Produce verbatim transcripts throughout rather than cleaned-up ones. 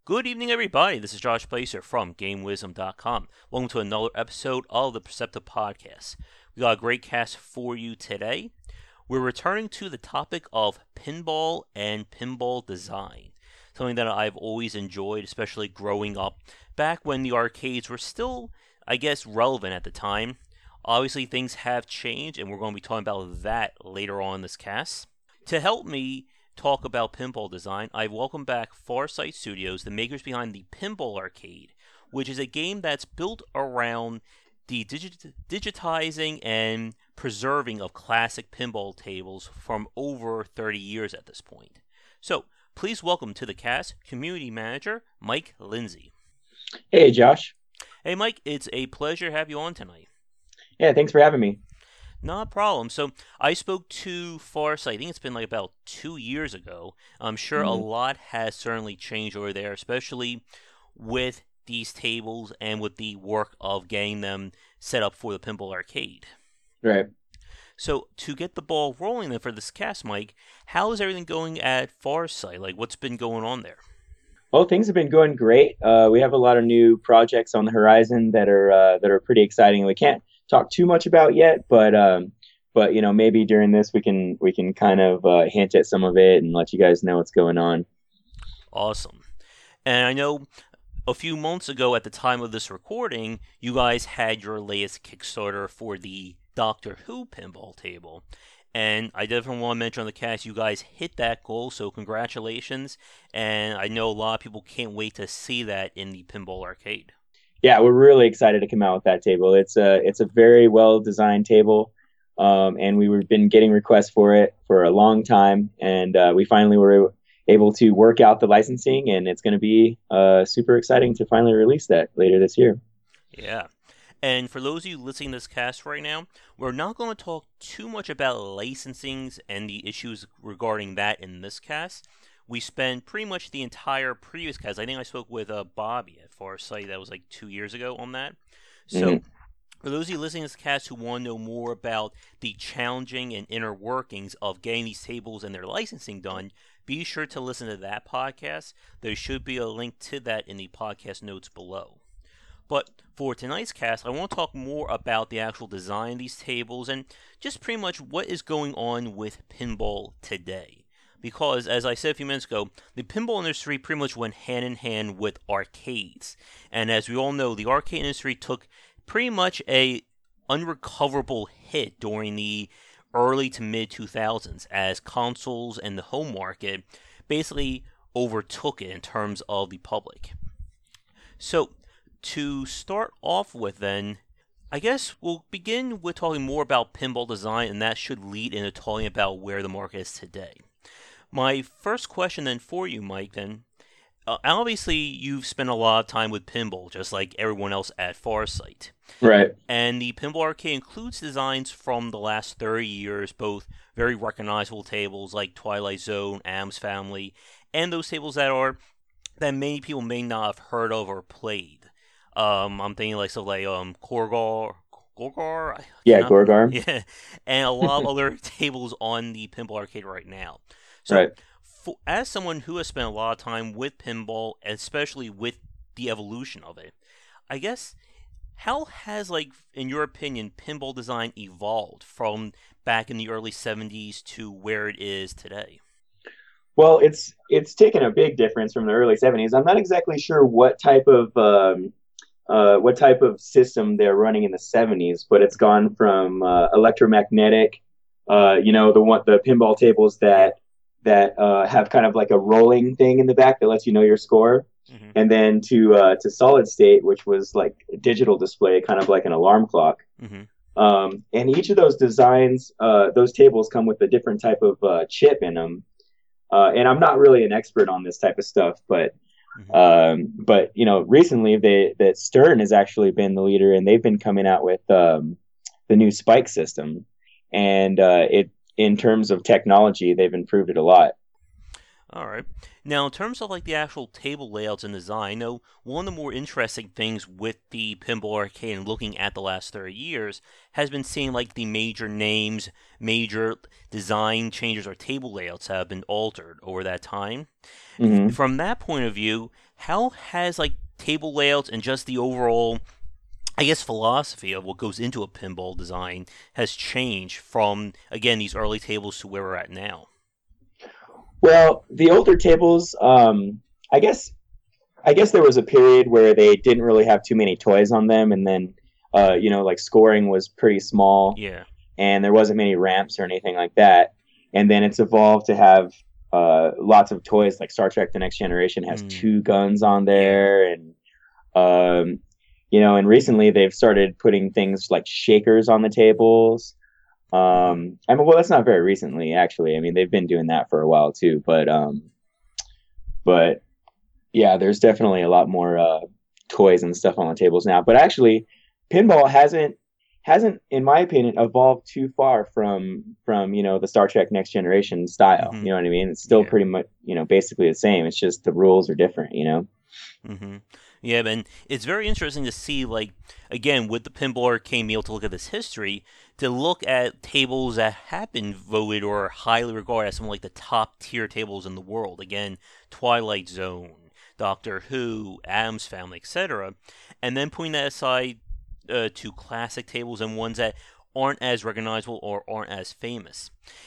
Good evening, everybody. This is Josh Placer from Game Wisdom dot com. Welcome to another episode of the Perceptive Podcast. We got a great cast for you today. We're returning to the topic of pinball and pinball design, something that I've always enjoyed, especially growing up back when the arcades were still, I guess, relevant at the time. Obviously, things have changed, and we're going to be talking about that later on in this cast. To help me talk about pinball design, I welcome back Farsight Studios, the makers behind the Pinball Arcade, which is a game that's built around the digit- digitizing and preserving of classic pinball tables from over thirty years at this point. So, please welcome to the cast Community Manager Mike Lindsay. Hey, Josh. Hey, Mike, it's a pleasure to have you on tonight. Yeah, thanks for having me. Not a problem. So I spoke to Farsight, I think it's been like about two years ago. I'm sure mm-hmm. a lot has certainly changed over there, especially with these tables and with the work of getting them set up for the Pinball Arcade. Right. So to get the ball rolling then for this cast, Mike, how is everything going at Farsight? Like, what's been going on there? Well, things have been going great. Uh, we have a lot of new projects on the horizon that are uh, that are pretty exciting. We can't talk too much about yet, but um, but you know, maybe during this we can we can kind of uh, hint at some of it and let you guys know what's going on. Awesome. And I know a few months ago at the time of this recording, you guys had your latest Kickstarter for the Doctor Who pinball table. And I definitely want to mention on the cast, you guys hit that goal, so congratulations. And I know a lot of people can't wait to see that in the Pinball Arcade. Yeah, we're really excited to come out with that table. It's a it's a very well designed table, um, and we've been getting requests for it for a long time, and uh, we finally were able to work out the licensing, and it's going to be uh, super exciting to finally release that later this year. Yeah. And for those of you listening to this cast right now, we're not going to talk too much about licensings and the issues regarding that in this cast. We spent pretty much the entire previous cast. I think I spoke with uh, Bobby at Farsight. That was like two years ago on that. So mm-hmm. for those of you listening to this cast who want to know more about the challenging and inner workings of getting these tables and their licensing done, be sure to listen to that podcast. There should be a link to that in the podcast notes below. But for tonight's cast, I want to talk more about the actual design of these tables and just pretty much what is going on with pinball today. Because, as I said a few minutes ago, the pinball industry pretty much went hand in hand with arcades. And as we all know, the arcade industry took pretty much a unrecoverable hit during the early to mid two thousands as consoles and the home market basically overtook it in terms of the public. So, to start off with then, I guess we'll begin with talking more about pinball design, and that should lead into talking about where the market is today. My first question then for you, Mike, then, uh, obviously you've spent a lot of time with pinball, just like everyone else at Farsight. Right. And the Pinball Arcade includes designs from the last thirty years, both very recognizable tables like Twilight Zone, Addams Family, and those tables that are that many people may not have heard of or played. Um, I'm thinking like stuff like um Gorgar, Gorgar, yeah, Gorgar, yeah, and a lot of other tables on the Pinball Arcade right now. So, right. for, as someone who has spent a lot of time with pinball, especially with the evolution of it, I guess how has, like, in your opinion, pinball design evolved from back in the early seventies to where it is today? Well, it's it's taken a big difference from the early seventies. I'm not exactly sure what type of um, Uh, what type of system they're running in the seventies, but it's gone from uh, electromagnetic, uh, you know, the one the pinball tables that that uh, have kind of like a rolling thing in the back that lets you know your score, mm-hmm. and then to uh, to solid state, which was like a digital display, kind of like an alarm clock. Mm-hmm. Um, and each of those designs, uh, those tables come with a different type of uh, chip in them. Uh, and I'm not really an expert on this type of stuff, but Mm-hmm. Um, but you know, recently they that Stern has actually been the leader, and they've been coming out with um, the new Spike system, and uh, it in terms of technology, they've improved it a lot. All right. Now, in terms of like the actual table layouts and design, I know one of the more interesting things with the Pinball Arcade and looking at the last thirty years has been seeing like the major names, major design changes or table layouts have been altered over that time. Mm-hmm. From that point of view, how has like table layouts and just the overall, I guess, philosophy of what goes into a pinball design has changed from, again, these early tables to where we're at now? Well, the older tables, um, I guess, I guess there was a period where they didn't really have too many toys on them, and then, uh, you know, like scoring was pretty small, Yeah. and there wasn't many ramps or anything like that. And then it's evolved to have uh, lots of toys, like Star Trek: The Next Generation has Mm, two guns on yeah. there, and um, you know, and recently they've started putting things like shakers on the tables. Hmm. Um, I mean, well, that's not very recently, actually. I mean, they've been doing that for a while too, but um, but yeah, there's definitely a lot more uh, toys and stuff on the tables now. But actually, pinball hasn't hasn't, in my opinion, evolved too far from from you know the Star Trek Next Generation style. Hmm. You know what I mean? It's still Yeah. pretty much you know basically the same. It's just the rules are different. You know? Hmm. Yeah, and it's very interesting to see, like, again, with the pinball arcade, being able to look at this history, to look at tables that have been voted or highly regarded as some of like the top tier tables in the world. Again, Twilight Zone, Doctor Who, Adams Family, et cetera. And then putting that aside uh, to classic tables and ones that aren't as recognizable or aren't as famous.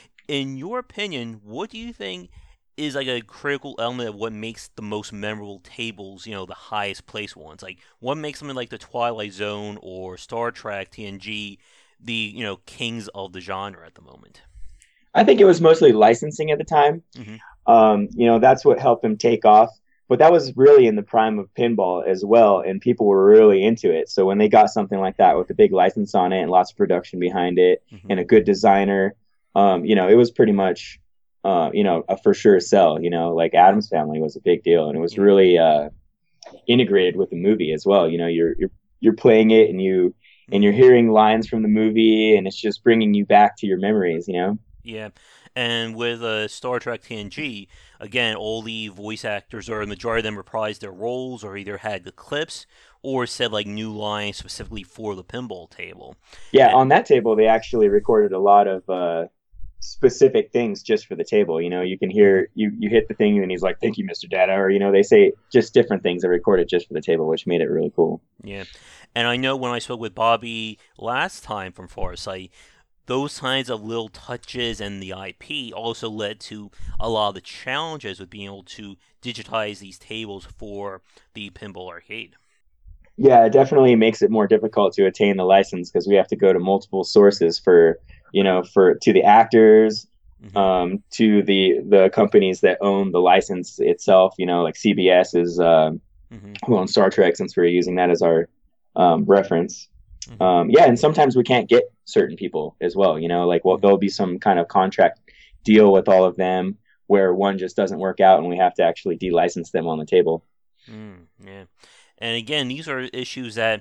In your opinion, what do you think is like a critical element of what makes the most memorable tables, you know, the highest place ones? Like, what makes something like the Twilight Zone or Star Trek, T N G, the, you know, kings of the genre at the moment? I think it was mostly licensing at the time. Hmm. Um, you know, that's what helped them take off. But that was really in the prime of pinball as well, and people were really into it. So when they got something like that with a big license on it and lots of production behind it Hmm. and a good designer, um, you know, it was pretty much, uh, you know, a for sure sell. You know, like Adam's Family was a big deal, and it was Yeah. really uh, integrated with the movie as well. You know, you're you're you're playing it and you and you're Hmm. hearing lines from the movie, and it's just bringing you back to your memories. You know. Yeah, and with uh, Star Trek T N G, again, all the voice actors, or a majority of them, reprised their roles, or either had the clips, or said like new lines specifically for the pinball table. Yeah, And on that table they actually recorded a lot of uh, specific things just for the table. You know, you can mhm, hear you you hit the thing and he's like, "Thank you, Mister Data," or you know, they say just different things are recorded just for the table, which made it really cool. yeah, and I know when I spoke with Bobby last time from Farsight, those kinds of little touches and the I P also led to a lot of the challenges with being able to digitize these tables for the pinball arcade. Yeah, it definitely makes it more difficult to attain the license because we have to go to multiple sources for you know for to the actors, Hmm. um, to the the companies that own the license itself. You know, like C B S is um, Hmm. who owns Star Trek, since we're using that as our um, reference. Hmm. Um, yeah, and sometimes we can't get certain people as well. You know, like well, Hmm. there'll be some kind of contract deal with all of them where one just doesn't work out, and we have to actually de-license them on the table. Mm, yeah. And again, these are issues that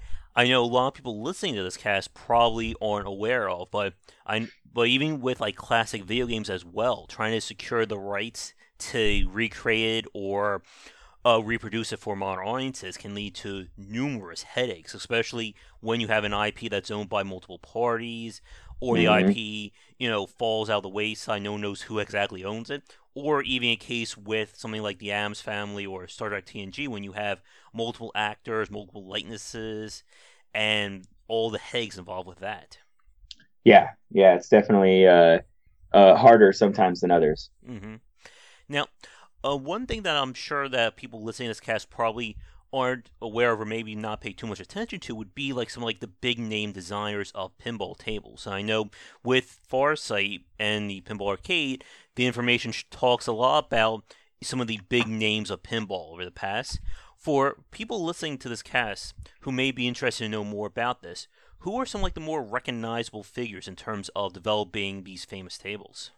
I know a lot of people listening to this cast probably aren't aware of, but I but even with like classic video games as well, trying to secure the rights to recreate it or uh, reproduce it for modern audiences can lead to numerous headaches, especially when you have an I P that's owned by multiple parties, or the Mm-hmm. I P, you know, falls out of the wayside, no one knows who exactly owns it, or even a case with something like the Adams Family or Star Trek T N G when you have multiple actors, multiple likenesses, and all the headaches involved with that. Yeah, yeah, it's definitely uh, uh, harder sometimes than others. Hmm. Now, uh, one thing that I'm sure that people listening to this cast probably aren't aware of or maybe not pay too much attention to would be like some like the big name designers of pinball tables. I know with Farsight and the Pinball Arcade, the information talks a lot about some of the big names of pinball over the past. For people listening to this cast who may be interested to know more about this, who are some like the more recognizable figures in terms of developing these famous tables?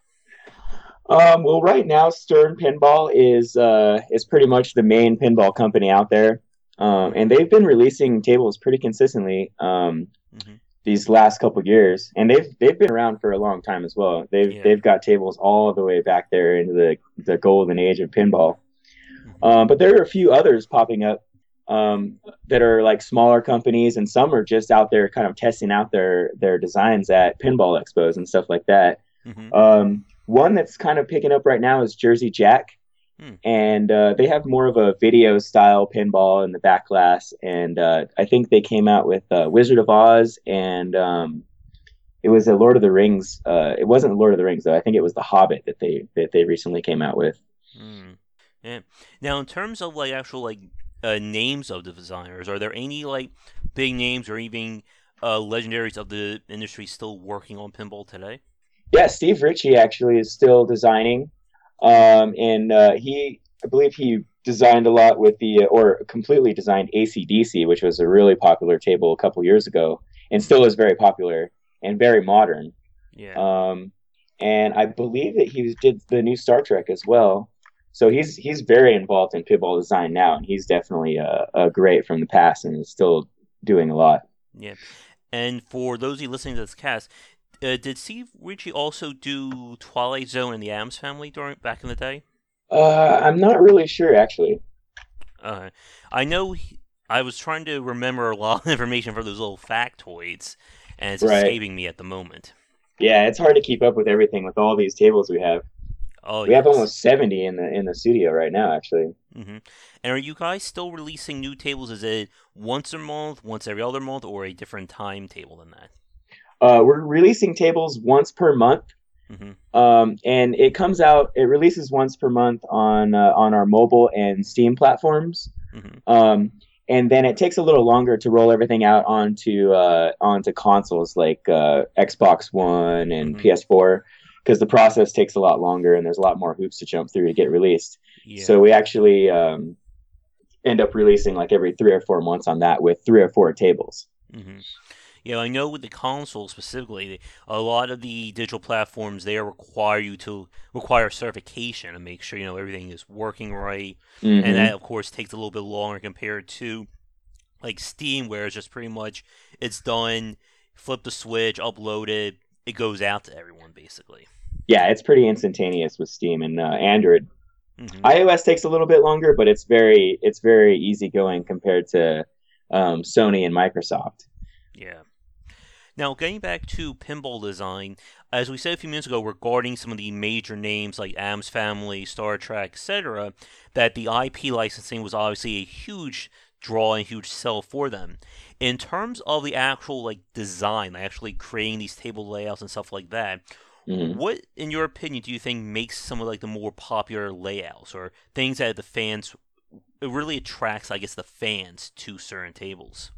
Um, well, right now, Stern Pinball is uh, is pretty much the main pinball company out there, um, and Hmm. they've been releasing tables pretty consistently um, Hmm. these last couple years, and they've they've been around for a long time as well. They've Yeah. they've got tables all the way back there into the the golden age of pinball. Hmm. Um, but there are a few others popping up um, that are like smaller companies, and some are just out there kind of testing out their their designs at pinball expos and stuff like that. Hmm. Um, one that's kind of picking up right now is Jersey Jack, Hmm. and uh, they have more of a video style pinball in the back glass. And uh, I think they came out with uh, Wizard of Oz, and um, it was a Lord of the Rings. Uh, it wasn't Lord of the Rings though. I think it was The Hobbit that they that they recently came out with. Hmm. Yeah. Now, in terms of like actual like uh, names of the designers, are there any like big names or even uh, legendaries of the industry still working on pinball today? Yeah, Steve Ritchie actually is still designing, um, and uh, he, I believe, he designed a lot with the, or completely designed A C D C, which was a really popular table a couple years ago, and Hmm. still is very popular and very modern. Yeah. Um, and I believe that he did the new Star Trek as well. So he's he's very involved in pinball design now, and he's definitely a, a great from the past and is still doing a lot. Yeah. And for those of you listening to this cast, uh, did Steve Ritchie also do Twilight Zone and the Addams Family during back in the day? Uh, I'm not really sure actually. Uh, I know he, I was trying to remember a lot of information for those little factoids, and it's Right. escaping me at the moment. Yeah, it's hard to keep up with everything with all these tables we have. Oh We have yes. almost seventy in the in the studio right now, actually. Hmm. And are you guys still releasing new tables? Is it once a month, once every other month, or a different timetable than that? Uh, we're releasing tables once per month, Hmm. um, and it comes out. It releases once per month on uh, on our mobile and Steam platforms, Hmm. um, and then it takes a little longer to roll everything out onto uh, onto consoles like uh, Xbox One and Hmm. P S four, because the process takes a lot longer and there's a lot more hoops to jump through to get released. So Yeah. we actually um, end up releasing like every three or four months on that with three or four tables. Hmm. Yeah, I know with the console specifically, a lot of the digital platforms they require you to require certification to make sure you know everything is working right, and Mm-hmm. that of course takes a little bit longer compared to like Steam, where it's just pretty much it's done, flip the switch, upload it, it goes out to everyone basically. Yeah, it's pretty instantaneous with Steam and uh, Android. Hmm. iOS takes a little bit longer, but it's very it's very easygoing compared to um, Sony and Microsoft. Yeah. Now, getting back to pinball design, as we said a few minutes ago regarding some of the major names like Addams Family, Star Trek, et cetera, that the I P licensing was obviously a huge draw and huge sell for them. In terms of the actual like design, like actually creating these table layouts and stuff like that, Mm-hmm. what, in your opinion, do you think makes some of like the more popular layouts or things that the fans it really attracts, I guess, the fans to certain tables?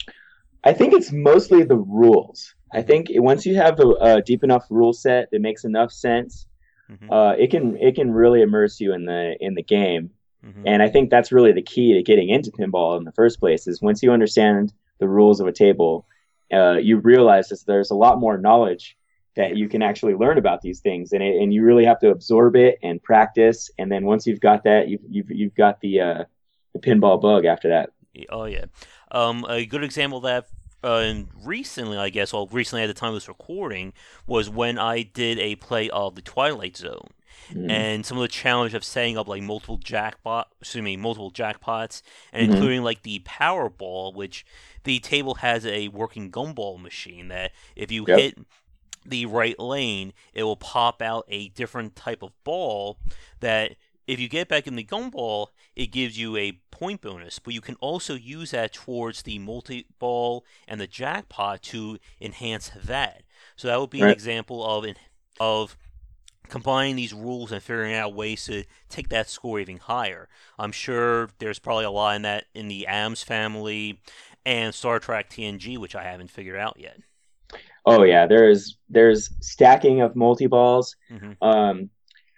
I think it's mostly the rules. I Mm-hmm. think once you have a, a deep enough rule set that makes enough sense, Mm-hmm. uh, it can it can really immerse you in the in the game. Mm-hmm. And I think that's really the key to getting into pinball in the first place. Is once you understand the rules of a table, uh, you realize that there's a lot more knowledge that Yeah. you can actually learn about these things, and it, and you really have to absorb it and practice. And then once you've got that, you've you've, you've got the uh, the pinball bug after that. Oh yeah. Um, a good example of that uh, and recently, I guess, well, recently at the time of this recording, was when I did a play of the Twilight Zone, Mm-hmm. and some of the challenge of setting up like multiple jackpot, excuse me, multiple jackpots, and Mm-hmm. including like the Powerball, which the table has a working gumball machine that if you Yep. hit the right lane, it will pop out a different type of ball that if you get back in the gumball, it gives you a point bonus, but you can also use that towards the multi ball and the jackpot to enhance that. So that would be an Right. example of of combining these rules and figuring out ways to take that score even higher. I'm sure there's probably a lot in that in the Addams Family and Star Trek T N G, which I haven't figured out yet. Oh yeah. There's there's stacking of multi balls. Hmm. Um,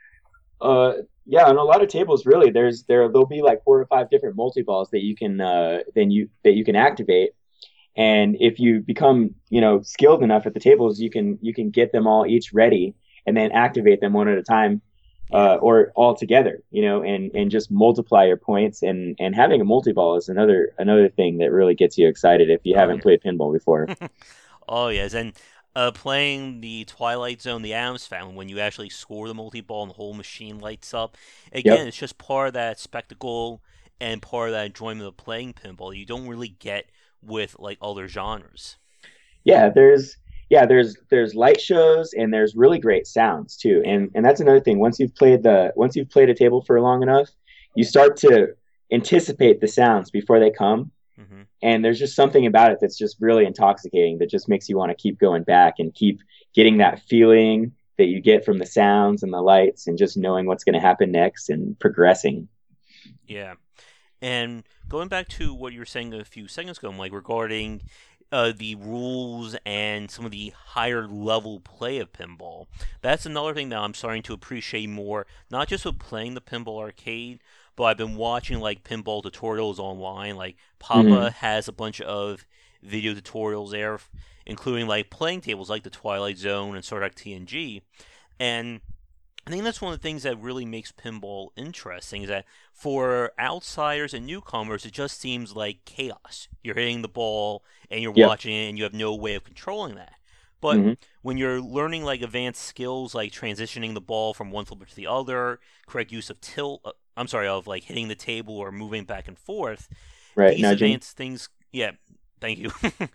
Uh, yeah, on a lot of tables, really, there's there there'll be like four or five different multi balls that you can uh then you that you can activate, Hmm. and if you become you know skilled enough at the tables, you can you can get them all each ready and then activate them one at a time, Yeah. uh, or all together, you know, and and just multiply your points. And and having a multi ball is another another thing that really gets you excited if you Oh haven't yeah. played pinball before. Oh yes, and uh, playing the Twilight Zone, the Addams Family, when you actually score the multi ball and the whole machine lights up. Again, Yep. it's just part of that spectacle and part of that enjoyment of playing pinball. You don't really get with like other genres. Yeah, there's yeah, there's there's light shows and there's really great sounds too. Yeah. And and that's another thing. Once you've played the once you've played a table for long enough, you start to anticipate the sounds before they come. Hmm. And there's just something about it that's just really intoxicating that just makes you want to keep going back and keep getting that feeling that you get from the sounds and the lights and just knowing what's going to happen next and progressing. Yeah. And going back to what you were saying a few seconds ago, like regarding uh, the rules and some of the higher level play of pinball, that's another thing that I'm starting to appreciate more, not just with playing the pinball arcade, but I've been watching like pinball tutorials online. Like Papa Mm-hmm. has a bunch of video tutorials there, including like playing tables like the Twilight Zone and Star Trek T N G. And I think that's one of the things that really makes pinball interesting is that for outsiders and newcomers, it just seems like chaos. You're hitting the ball and you're Yep. watching it and you have no way of controlling that. But Mm-hmm. when you're learning like advanced skills like transitioning the ball from one flipper to the other, correct use of tilt, uh, I'm sorry, of like hitting the table or moving back and forth, Right. these Nudging. advanced things, yeah, thank you.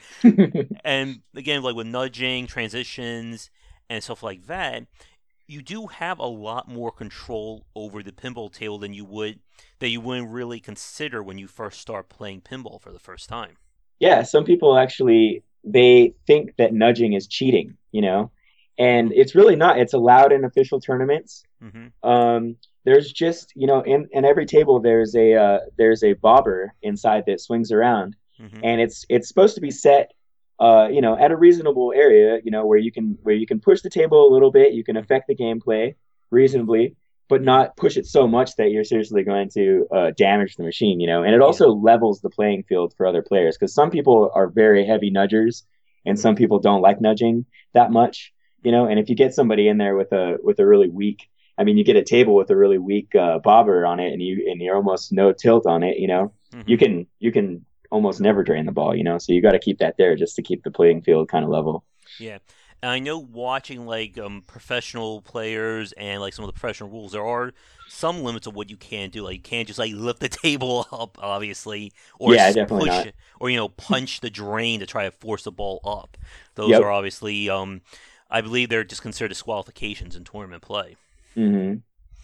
And again, like with nudging, transitions, and stuff like that, you do have a lot more control over the pinball table than you would that you wouldn't really consider when you first start playing pinball for the first time. Yeah, some people actually they think that nudging is cheating, you know, and Hmm. it's really not. It's allowed in official tournaments. Hmm. Um, there's just, you know, in, in every table there's a uh, there's a bobber inside that swings around, Hmm. and it's it's supposed to be set, uh, you know, at a reasonable area, you know, where you can where you can push the table a little bit, you can affect the gameplay reasonably, but Hmm. not push it so much that you're seriously going to uh, damage the machine, you know. And it Yeah. also levels the playing field for other players because some people are very heavy nudgers, and Hmm. some people don't like nudging that much, you know. And if you get somebody in there with a with a really weak, I mean, you get a table with a really weak uh, bobber on it, and you and you're almost no tilt on it, you know. You Hmm. can you can almost never drain the ball, you know. So you got to keep that there just to keep the playing field kind of level. Yeah. And I know watching like um, professional players and like some of the professional rules, there are some limits of what you can do. Like you can't just like lift the table up, obviously, or Yeah, s- definitely push not. it, or you know punch the drain to try to force the ball up. Those are Yep. obviously, um, I believe they're just considered disqualifications in tournament play. Hmm.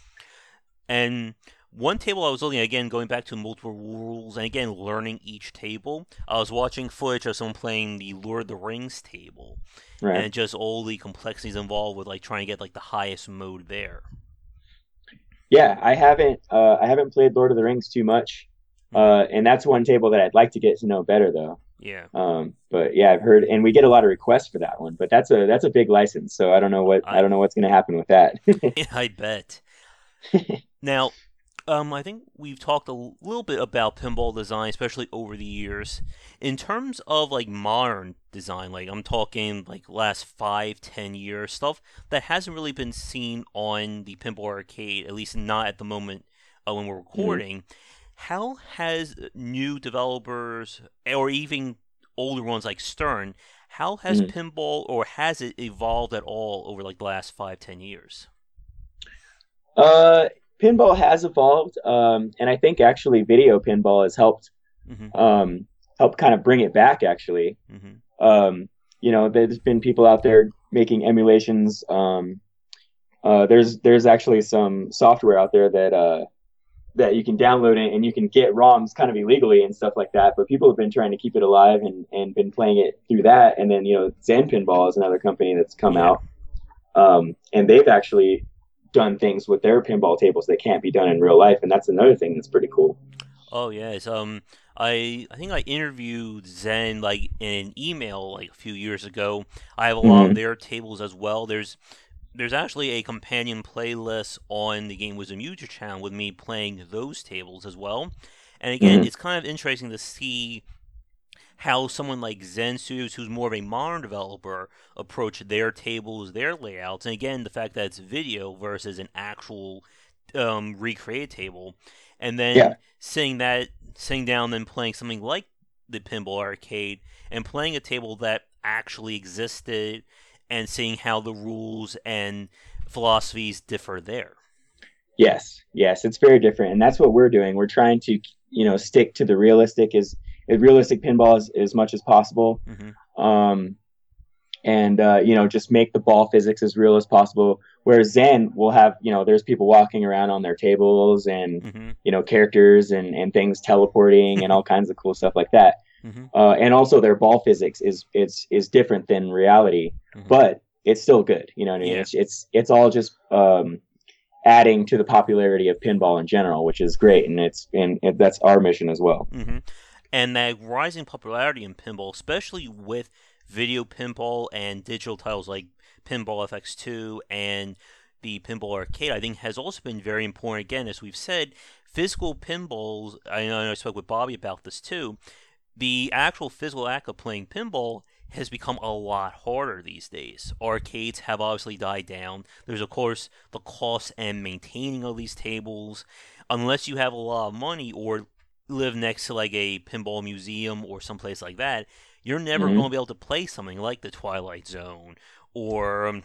And one table I was looking at, again, going back to multiple rules and again learning each table, I was watching footage of someone playing the Lord of the Rings table Right. and just all the complexities involved with like trying to get like the highest mode there. Yeah, I haven't uh, I haven't played Lord of the Rings too much, Hmm. uh, and that's one table that I'd like to get to know better though. Yeah, Um, but yeah, I've heard, and we get a lot of requests for that one. But that's a that's a big license, so I don't know what I I don't know what's going to happen with that. I bet. Now, um, I think we've talked a little bit about pinball design, especially over the years. In terms of like modern design, like I'm talking like last five, ten years, stuff that hasn't really been seen on the pinball arcade, at least not at the moment uh, when we're Mhm. recording. How has new developers, or even older ones like Stern, how has Mhm. pinball, or has it evolved at all over like the last five, ten years? Uh, Pinball has evolved, um, and I think actually video pinball has helped Hmm. um, help kind of bring it back. Actually, Hmm. um, you know, there's been people out there making emulations. Um, uh, there's there's actually some software out there that uh, that you can download it and you can get ROMs kind of illegally and stuff like that. But people have been trying to keep it alive and, and been playing it through that. And then, you know, Zen Pinball is another company that's come Yeah. out. Um, and they've actually done things with their pinball tables that can't be done in real life. And that's another thing that's pretty cool. Oh yes. Um, I I think I interviewed Zen like in an email like a few years ago. I have a lot of Mm-hmm. their tables as well. There's there's actually a companion playlist on the Game Wisdom YouTube channel with me playing those tables as well. And again, Mm-hmm. it's kind of interesting to see how someone like Zen Studios, who's more of a modern developer, approach their tables, their layouts, and again, the fact that it's video versus an actual um, recreated table, and then Yeah. sitting that, sitting down, and playing something like the Pinball Arcade, and playing a table that actually existed, and seeing how the rules and philosophies differ there. Yes. Yes. It's very different. And that's what we're doing. We're trying to, you know, stick to the realistic as, as realistic pinball as, as much as possible. Hmm. Um, and uh, you know, just make the ball physics as real as possible. Whereas Zen will have, you know, there's people walking around on their tables and Mm-hmm. you know, characters and and things teleporting and all kinds of cool stuff like that. Mm-hmm. Uh, and also their ball physics is it's is different than reality, Mm-hmm. but it's still good. You know what I mean? Yeah. It's it's it's all just um, adding to the popularity of pinball in general, which is great, and it's and it, that's our mission as well. Mm-hmm. And that rising popularity in pinball, especially with video pinball and digital titles like Pinball F X two and the Pinball Arcade, I think has also been very important. Again, as we've said, physical pinballs, I know I spoke with Bobby about this too, the actual physical act of playing pinball has become a lot harder these days. Arcades have obviously died down. There's, of course, the cost and maintaining of these tables. Unless you have a lot of money or live next to like a pinball museum or someplace like that, you're never Mm-hmm. going to be able to play something like the Twilight Zone or um,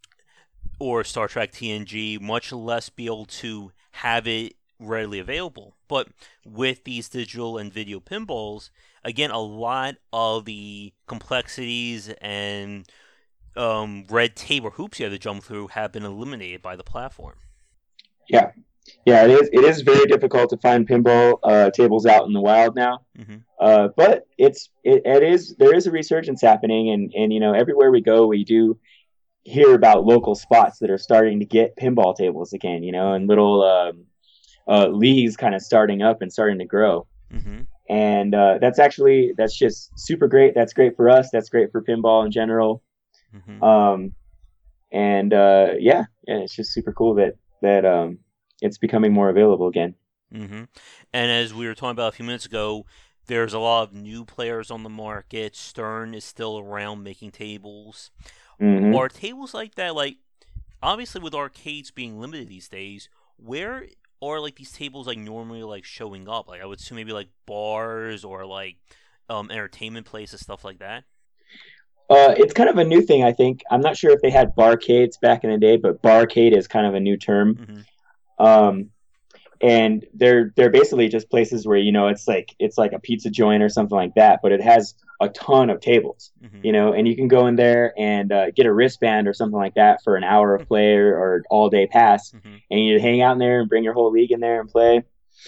or Star Trek T N G, much less be able to have it readily available. But with these digital and video pinballs, again, a lot of the complexities and um, red tape or hoops you have to jump through have been eliminated by the platform. Yeah, yeah, it is. It is very difficult to find pinball uh, tables out in the wild now, Mm-hmm. uh, but it's it, it is there is a resurgence happening, and and you know, everywhere we go, we do hear about local spots that are starting to get pinball tables again. You know, and little um, uh, leagues kind of starting up and starting to grow. Mm-hmm. And uh, that's actually that's just super great. That's great for us. That's great for pinball in general. Mm-hmm. Um, and uh, yeah, yeah, it's just super cool that that um, it's becoming more available again. Mm-hmm. And as we were talking about a few minutes ago, there's a lot of new players on the market. Stern is still around making tables. Mm-hmm. Are tables like that, like, obviously with arcades being limited these days, where are like these tables like normally like showing up? Like I would assume maybe like bars or like um entertainment places, stuff like that. Uh, it's kind of a new thing, I think. I'm not sure if they had barcades back in the day, but barcade is kind of a new term. Mm-hmm. Um, and they're they're basically just places where, you know, it's like it's like a pizza joint or something like that, but it has a ton of tables, Mm-hmm. you know, and you can go in there and uh, get a wristband or something like that for an hour of play or, or all day pass, Mm-hmm. and you hang out in there and bring your whole league in there and play.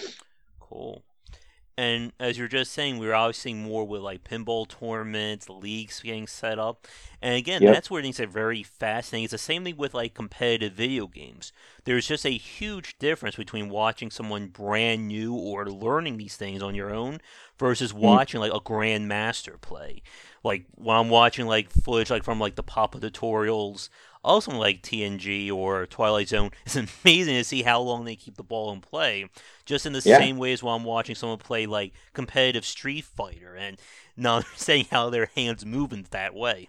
Cool. And as you're just saying, we're obviously seeing more with like pinball tournaments, leagues getting set up. And again, Yep. that's where things are very fascinating. It's the same thing with like competitive video games. There's just a huge difference between watching someone brand new or learning these things on your own versus Mm-hmm. watching like a grandmaster play. Like when I'm watching like footage like from like the Papa tutorials, also like T N G or Twilight Zone, it's amazing to see how long they keep the ball in play just in the Yeah. same way as while I'm watching someone play like competitive Street Fighter and not understanding how their hands move in that way.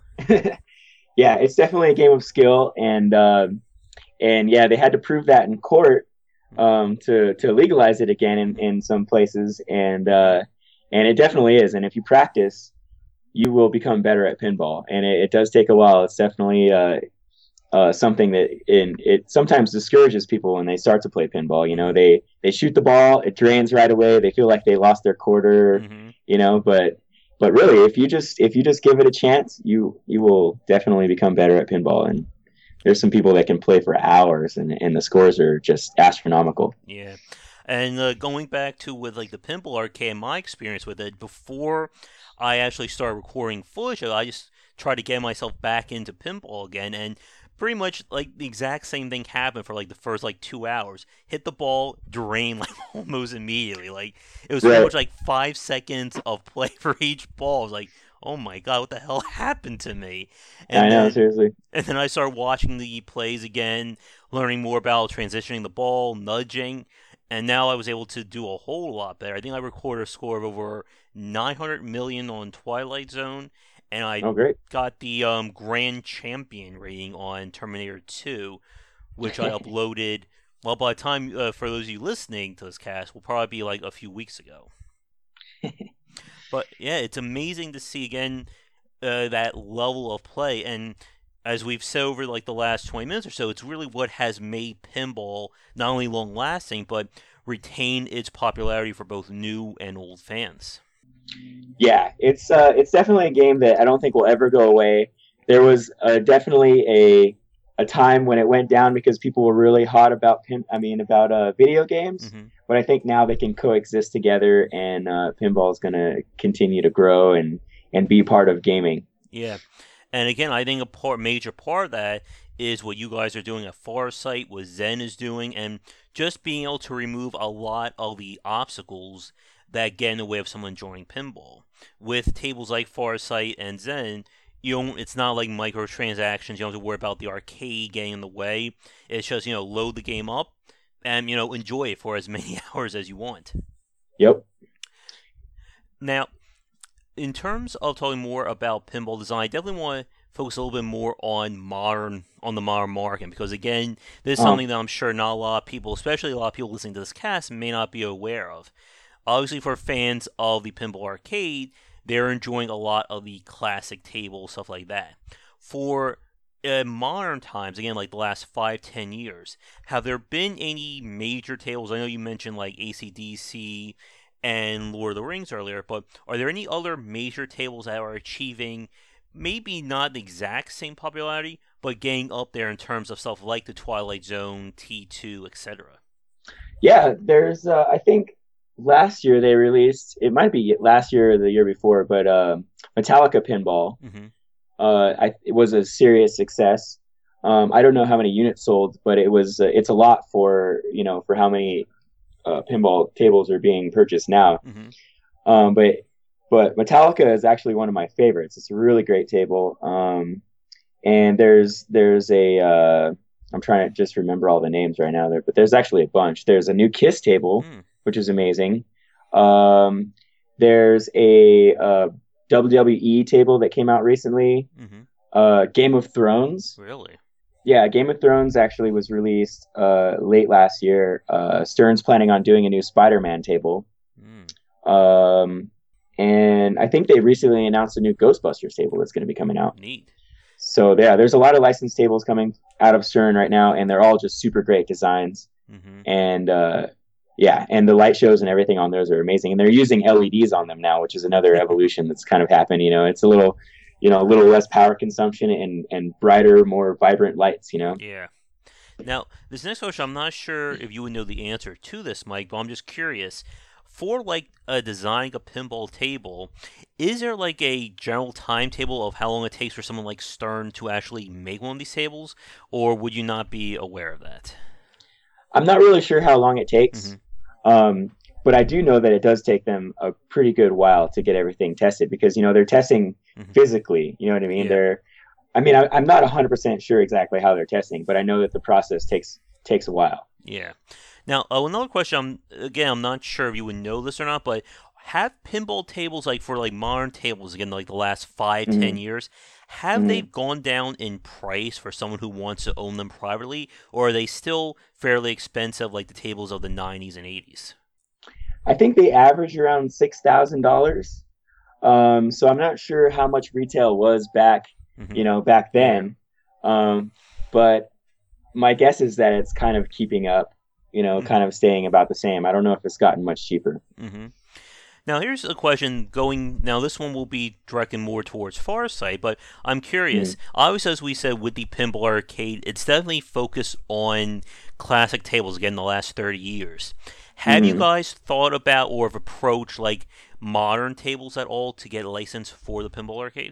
Yeah, it's definitely a game of skill, and um, and yeah, they had to prove that in court um, to to legalize it again in, in some places, and uh, and it definitely is. And if you practice, you will become better at pinball, and it, it does take a while. It's definitely uh, uh, something that in it sometimes discourages people when they start to play pinball. You know, they they shoot the ball, it drains right away. They feel like they lost their quarter. Mm-hmm. You know, but but really, if you just if you just give it a chance, you you will definitely become better at pinball. And there's some people that can play for hours, and and the scores are just astronomical. Yeah. And uh, going back to with like the pinball arcade, my experience with it before I actually started recording footage, I just tried to get myself back into pinball again, and pretty much like the exact same thing happened for like the first like two hours. Hit the ball, drain like almost immediately. Like it was pretty Right. much like five seconds of play for each ball. I was like, oh my god, what the hell happened to me? I And know, then seriously. and then I started watching the plays again, learning more about transitioning the ball, nudging, and now I was able to do a whole lot better. I think I recorded a score of over nine hundred million on Twilight Zone, and I Oh, great. got the um, Grand Champion rating on Terminator two, which I uploaded. Well, by the time, uh, for those of you listening to this cast, will probably be like a few weeks ago. But yeah, it's amazing to see again uh, that level of play. And as we've said over like the last twenty minutes or so, it's really what has made pinball not only long lasting, but retain its popularity for both new and old fans. Yeah, it's uh, it's definitely a game that I don't think will ever go away. there was uh, definitely a a time when it went down because people were really hot about pin. I mean, about uh, video games. Mm-hmm. But I think now they can coexist together, and uh, pinball is going to continue to grow and and be part of gaming. Yeah. And again, I think a part, major part of that is what you guys are doing at Farsight, what Zen is doing, and just being able to remove a lot of the obstacles that get in the way of someone enjoying pinball. With tables like Farsight and Zen, you don't, it's not like microtransactions. You don't have to worry about the arcade getting in the way. It's just, you know, load the game up and, you know, enjoy it for as many hours as you want. Yep. Now, in terms of talking more about pinball design, I definitely want to focus a little bit more on modern, on the modern market, because again, this is Uh-huh. something that I'm sure not a lot of people, especially a lot of people listening to this cast, may not be aware of. Obviously, for fans of the pinball arcade, they're enjoying a lot of the classic tables, stuff like that. For uh, modern times, again, like the last five, ten years, have there been any major tables? I know you mentioned like A C D C and Lord of the Rings earlier, but are there any other major tables that are achieving maybe not the exact same popularity, but getting up there in terms of stuff like the Twilight Zone, T two, et cetera? Yeah, there's uh, I think last year they released, it might be last year or the year before, but uh, Metallica Pinball. Mm-hmm. Uh, I, it was a serious success. Um, I don't know how many units sold, but it was uh, it's a lot for you know for how many uh, pinball tables are being purchased now. Mm-hmm. Um, but but Metallica is actually one of my favorites. It's a really great table. Um, and there's there's a uh, I'm trying to just remember all the names right now there, but there's actually a bunch. There's a new Kiss table, Mm. which is amazing. Um, there's a uh, W W E table that came out recently. Mm-hmm. Uh, Game of Thrones. Really? Yeah, Game of Thrones actually was released uh, late last year. Uh, Stern's planning on doing a new Spider-Man table. Mm. Um, and I think they recently announced a new Ghostbusters table that's going to be coming out. Neat. So yeah, there's a lot of licensed tables coming out of Stern right now, and they're all just super great designs. Mm-hmm. And uh, yeah, and the light shows and everything on those are amazing. And they're using L E Ds on them now, which is another evolution that's kind of happened. You know, it's a little, you know, a little less power consumption and and brighter, more vibrant lights. You know. Yeah. Now, this next question, I'm not sure if you would know the answer to this, Mike, but I'm just curious. For like uh, designing a pinball table, is there like a general timetable of how long it takes for someone like Stern to actually make one of these tables, or would you not be aware of that? I'm not really sure how long it takes, Mm-hmm. um, but I do know that it does take them a pretty good while to get everything tested because you know they're testing Mm-hmm. physically. You know what I mean? Yeah. They're, I mean, I, I'm not one hundred percent sure exactly how they're testing, but I know that the process takes takes a while. Yeah. Now, uh, another question. I'm again, I'm not sure if you would know this or not, but have pinball tables like for like modern tables again, like the last five, Mm-hmm. ten years, have Mm-hmm. they gone down in price for someone who wants to own them privately, or are they still fairly expensive like the tables of the nineties and eighties? I think they average around six thousand dollars. Um, so I'm not sure how much retail was back, Mm-hmm. you know, back then. Um, but my guess is that it's kind of keeping up, you know, Mhm. kind of staying about the same. I don't know if it's gotten much cheaper. Mm-hmm. Now, here's a question going. Now, this one will be directed more towards Farsight, but I'm curious. Obviously, as we said with the Pinball Arcade, it's definitely focused on classic tables again the last thirty years. Have you Mhm. guys thought about or have approached like modern tables at all to get a license for the Pinball Arcade?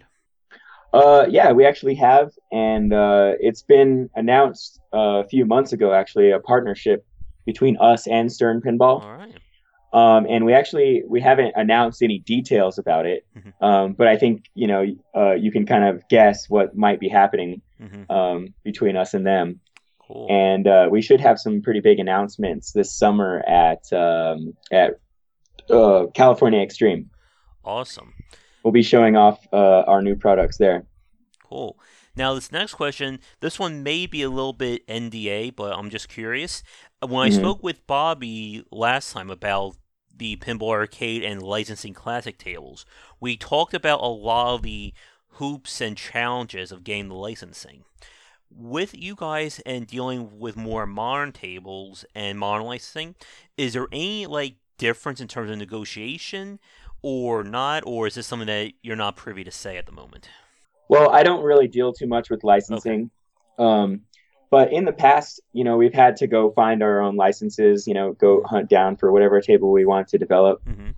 Uh, yeah, we actually have, and uh, it's been announced uh, a few months ago, actually, a partnership between us and Stern Pinball. All right. Um, and we actually we haven't announced any details about it, Mhm. um, but I think you know uh, you can kind of guess what might be happening Mm-hmm. um, between us and them. Cool. And uh, we should have some pretty big announcements this summer at um, at uh, California Extreme. Awesome. We'll be showing off uh, our new products there. Cool. Now, this next question, this one may be a little bit N D A, but I'm just curious. When I Mhm. spoke with Bobby last time about the Pinball Arcade and licensing classic tables, we talked about a lot of the hoops and challenges of getting the licensing. With you guys and dealing with more modern tables and modern licensing, is there any like difference in terms of negotiation or not, or is this something that you're not privy to say at the moment? Well, I don't really deal too much with Okay. licensing. Um, but in the past, you know, we've had to go find our own licenses, you know, go Mm-hmm. hunt down for whatever table we want to develop. Mm-hmm.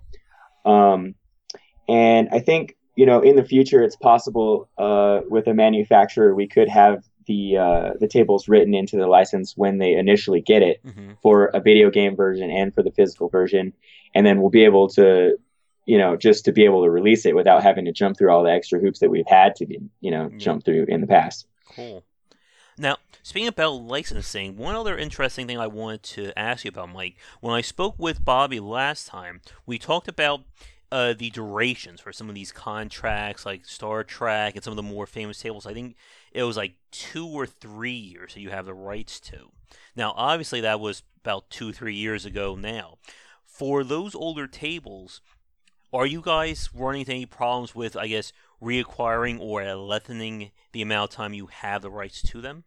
Um, and I think, you know, in the future, it's possible uh, with a manufacturer, we could have the uh, the tables written into the license when they initially get it Mm-hmm. for a video game version and for the physical version. And then we'll be able to, you know, just to be able to release it without having to jump through all the extra hoops that we've had to, be, you know, Yeah. jump through in the past. Cool. Now, speaking about licensing, one other interesting thing I wanted to ask you about, Mike. When I spoke with Bobby last time, we talked about uh, the durations for some of these contracts, like Star Trek and some of the more famous tables. I think it was like two or three years that you have the rights to. Now, obviously, that was about two, three years ago now. For those older tables, are you guys running into any problems with, I guess, reacquiring or lengthening the amount of time you have the rights to them?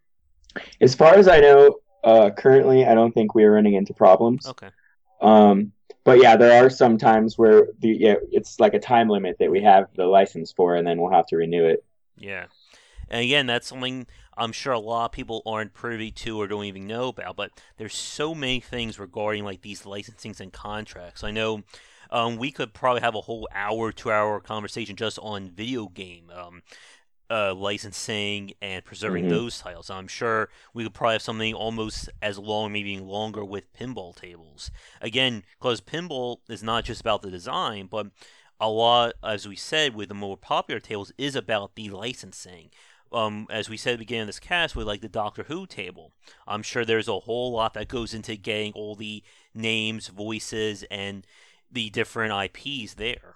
As far as I know, uh, currently, I don't think we're running into problems. Okay. Um, but yeah, there are some times where the yeah, it's like a time limit that we have the license for, and then we'll have to renew it. Yeah. And again, that's something I'm sure a lot of people aren't privy to or don't even know about, but there's so many things regarding like these licensings and contracts. I know um, we could probably have a whole hour, two hour conversation just on video game um, uh, licensing and preserving Hmm. those titles. I'm sure we could probably have something almost as long, maybe even longer, with pinball tables. Again, because pinball is not just about the design, but a lot, as we said, with the more popular tables, is about the licensing. Um, as we said at the beginning of this cast, with like the Doctor Who table, I'm sure there's a whole lot that goes into getting all the names, voices, and the different I Ps there.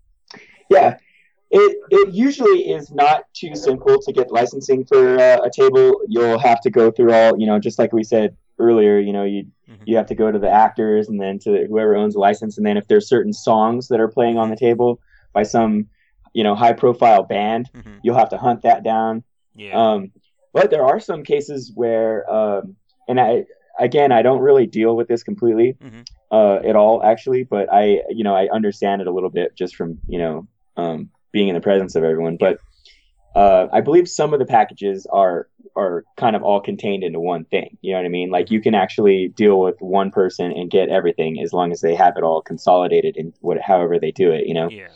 Yeah, it it usually is not too simple to get licensing for uh, a table. You'll have to go through all, you know, just like we said earlier. You know, you Mm-hmm. you have to go to the actors and then to whoever owns the license, and then if there's certain songs that are playing on Mm-hmm. the table by some, you know, high profile band, Mm-hmm. you'll have to hunt that down. Yeah. Um, but there are some cases where, um, and I again, I don't really deal with this completely Mm-hmm. uh, at all, actually, but I, you know, I understand it a little bit just from, you know, um, being in the presence of everyone. Yeah. But uh, I believe some of the packages are are kind of all contained into one thing. You know what I mean? Like Mm-hmm. you can actually deal with one person and get everything as long as they have it all consolidated in what, however they do it. You know, Yeah.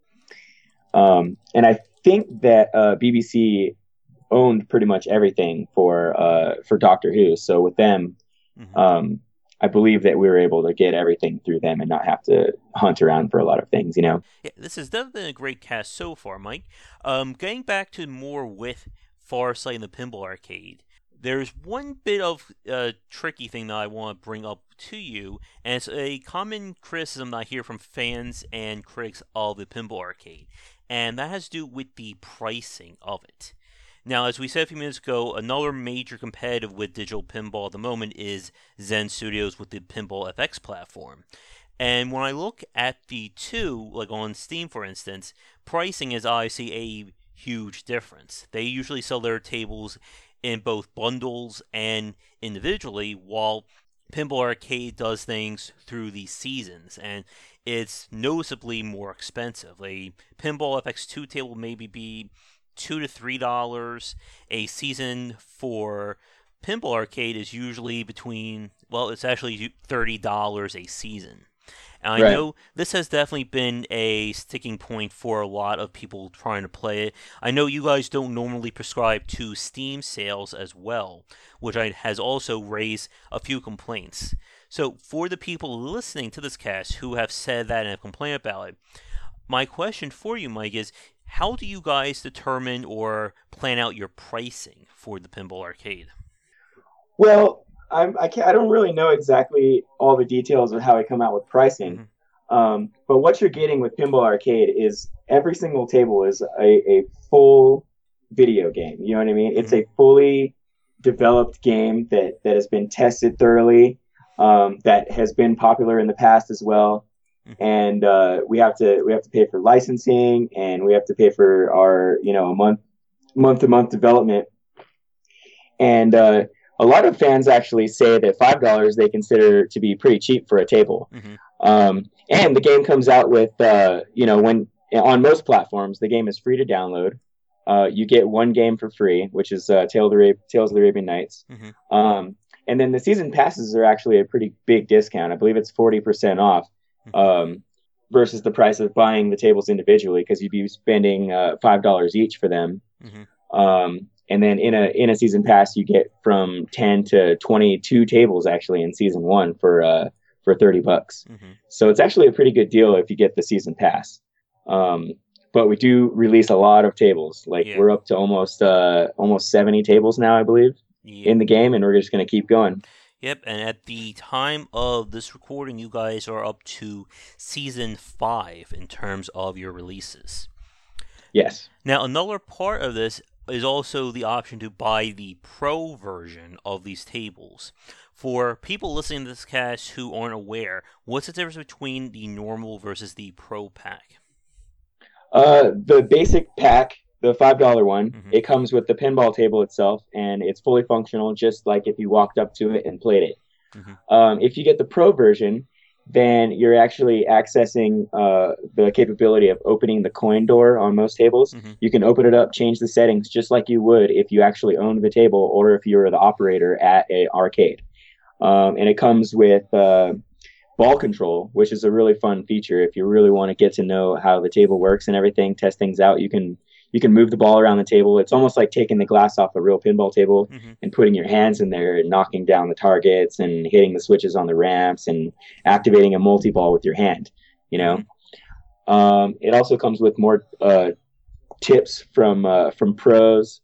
um, and I think that uh, B B C owned pretty much everything for uh, for Doctor Who. So with them, Mm-hmm. um, I believe that we were able to get everything through them and not have to hunt around for a lot of things. You know. Yeah, this has definitely been a great cast so far, Mike. Um, getting back to more with Farsight and the Pinball Arcade, there's one bit of uh, tricky thing that I want to bring up to you, and it's a common criticism that I hear from fans and critics of the Pinball Arcade, and that has to do with the pricing of it. Now, as we said a few minutes ago, another major competitive with digital pinball at the moment is Zen Studios with the Pinball F X platform. And when I look at the two, like on Steam for instance, pricing is obviously a huge difference. They usually sell their tables in both bundles and individually, while Pinball Arcade does things through the seasons, and it's noticeably more expensive. A Pinball F X two table maybe be two to three dollars. A season for Pinball Arcade is usually between, well, it's actually thirty dollars a season. And I Right. know this has definitely been a sticking point for a lot of people trying to play it. I know you guys don't normally prescribe to Steam sales as well, which I, has also raised a few complaints. So, for the people listening to this cast who have said that and have complained about it, my question for you, Mike, is how do you guys determine or plan out your pricing for the Pinball Arcade? Well, I'm, I can't, I don't really know exactly all the details of how I come out with pricing. Mm-hmm. Um, but what you're getting with Pinball Arcade is every single table is a, a full video game. You know what I mean? It's Mm-hmm. a fully developed game that, that has been tested thoroughly, um, that has been popular in the past as well. Mm-hmm. And uh, we have to we have to pay for licensing, and we have to pay for our you know a month month to month development. And uh, a lot of fans actually say that five dollars they consider to be pretty cheap for a table. Mm-hmm. Um, and the game comes out with uh, you know when on most platforms the game is free to download. uh, you get one game for free, which is uh, Tale of the Ara- Tales of the Arabian Nights. Mm-hmm. Um, and then the season passes are actually a pretty big discount. I believe it's forty percent off, Mm-hmm. um, versus the price of buying the tables individually, because you'd be spending uh, five dollars each for them. Mm-hmm. Um, and then in a in a season pass, you get from ten to twenty-two tables actually in season one for uh, for thirty bucks. Mm-hmm. So it's actually a pretty good deal if you get the season pass. Um, but we do release a lot of tables. Like Yeah. we're up to almost uh, almost seventy tables now, I believe, Yeah. in the game, and we're just going to keep going. Yep, and at the time of this recording, you guys are up to season five in terms of your releases. Yes. Now, another part of this is also the option to buy the pro version of these tables. For people listening to this cast who aren't aware, what's the difference between the normal versus the pro pack? Uh, the basic pack, the five dollar one, Mhm. it comes with the pinball table itself, and it's fully functional, just like if you walked up to it and played it. Mhm. Um, if you get the pro version, then you're actually accessing uh, the capability of opening the coin door on most tables. Mhm. You can open it up, change the settings just like you would if you actually owned the table or if you were the operator at a arcade. Um, and it comes with uh, ball control, which is a really fun feature. If you really want to get to know how the table works and everything, test things out, you can you can move the ball around the table. It's almost like taking the glass off a real pinball table Mhm. and putting your hands in there and knocking down the targets and hitting the switches on the ramps and activating a multi-ball with your hand, you know. Um, it also comes with more uh, tips from uh, from pros.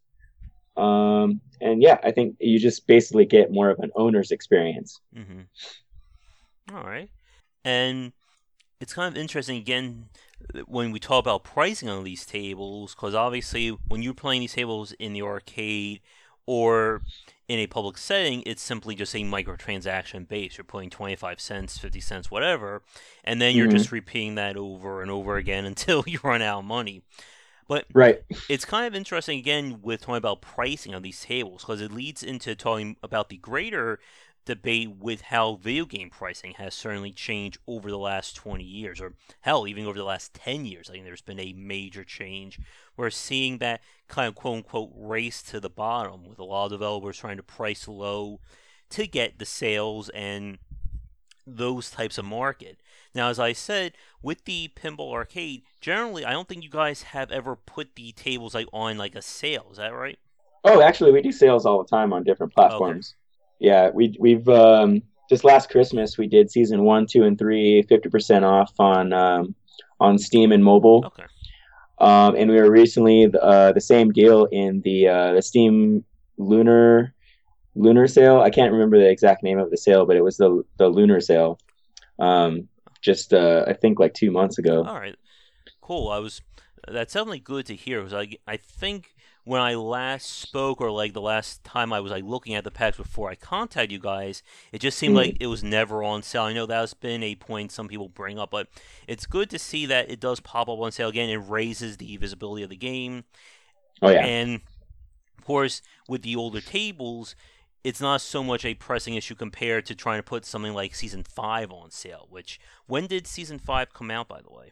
Um, and yeah, I think you just basically get more of an owner's experience. Mm-hmm. All right. And it's kind of interesting, again, when we talk about pricing on these tables, because obviously when you're playing these tables in the arcade or in a public setting, it's simply just a microtransaction base. You're putting twenty-five cents, fifty cents, whatever, and then you're Mhm. just repeating that over and over again until you run out of money. But Right. it's kind of interesting, again, with talking about pricing on these tables, because it leads into talking about the greater debate with how video game pricing has certainly changed over the last twenty years, or hell, even over the last ten years. I think there's been a major change. We're seeing that kind of quote-unquote race to the bottom, with a lot of developers trying to price low to get the sales and those types of market. Now, as I said, with the Pinball Arcade, generally, I don't think you guys have ever put the tables like on like a sale. Is that right? Oh, actually, we do sales all the time on different platforms. Yeah, we we've um, just last Christmas we did season one, two, and three fifty percent off on um, on Steam and mobile. Okay. Um, and we were recently uh, the same deal in the uh, the Steam Lunar Lunar sale. I can't remember the exact name of the sale, but it was the the Lunar sale. Um, just uh, I think like two months ago. All right. Cool. I was. That's definitely good to hear, because I I think when I last spoke, or like the last time I was like looking at the packs before I contacted you guys, it just seemed Mhm. like it was never on sale. I know that's been a point some people bring up, but it's good to see that it does pop up on sale again. It raises the visibility of the game. Oh yeah. And of course, with the older tables, it's not so much a pressing issue compared to trying to put something like Season five on sale, which, when did Season five come out, by the way?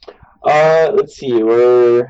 Uh, let's see. We're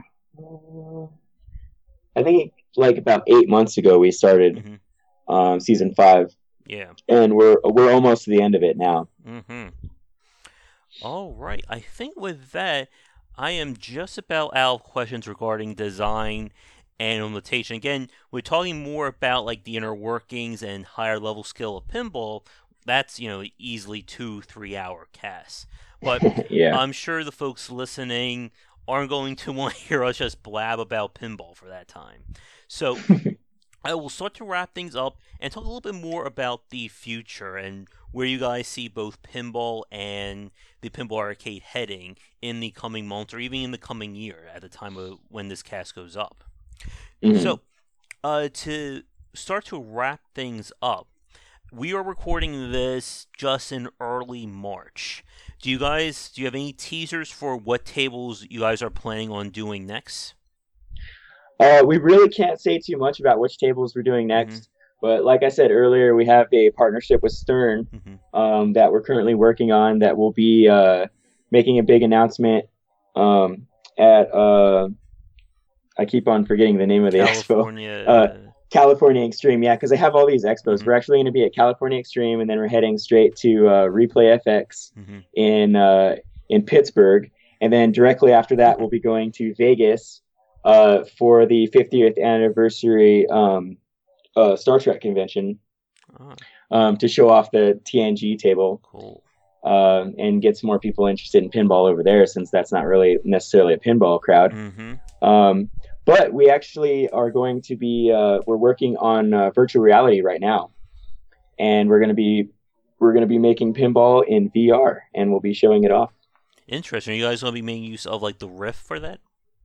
I think like about eight months ago we started Mm-hmm. um, season five, Yeah. and we're we're almost to the end of it now. Mm-hmm. All right. I think with that, I am just about out of questions regarding design and implementation. Again, we're talking more about like the inner workings and higher level skill of pinball. That's, you know, easily two, three hour casts. But Yeah. I'm sure the folks listening aren't going to want to hear us just blab about pinball for that time. So I will start to wrap things up and talk a little bit more about the future and where you guys see both pinball and the pinball arcade heading in the coming months, or even in the coming year at the time of when this cast goes up. Mhm. So, uh, to start to wrap things up, we are recording this just in early March. Do you guys, do you have any teasers for what tables you guys are planning on doing next? Uh, we really can't say too much about which tables we're doing next, but like I said earlier, we have a partnership with Stern Mm-hmm. um, that we're currently working on that will be uh, making a big announcement um, at uh, I keep on forgetting the name of the expo. Uh, California. California Extreme, yeah, because I have all these expos. Mm-hmm. We're actually going to be at California Extreme, and then we're heading straight to uh, Replay F X Mm-hmm. in uh, in Pittsburgh, and then directly after that, we'll be going to Vegas uh, for the fiftieth anniversary um, uh, Star Trek convention Oh, um, to show off the T N G table. cool. Um, and get some more people interested in pinball over there, since that's not really necessarily a pinball crowd. Mm-hmm. Um, but we actually are going to be uh, we're working on uh, virtual reality right now, and we're going to be we're going to be making pinball in V R, and we'll be showing it off. Interesting. Are you guys going to be making use of like the Rift for that?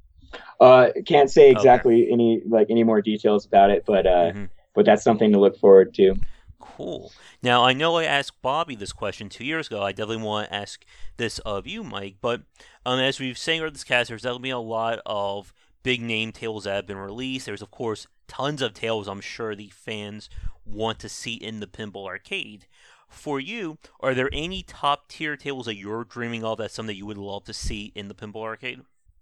Uh, can't say exactly Okay. any like any more details about it, but uh, Mm-hmm. but that's something to look forward to. Cool. Now, I know I asked Bobby this question two years ago. I definitely want to ask this of you, Mike. But um, as we've saying over this cast, there's definitely a lot of big name tables that have been released. There's, of course, tons of tables I'm sure the fans want to see in the Pinball Arcade. For you, are there any top tier tables that you're dreaming of that's something that you would love to see in the Pinball Arcade?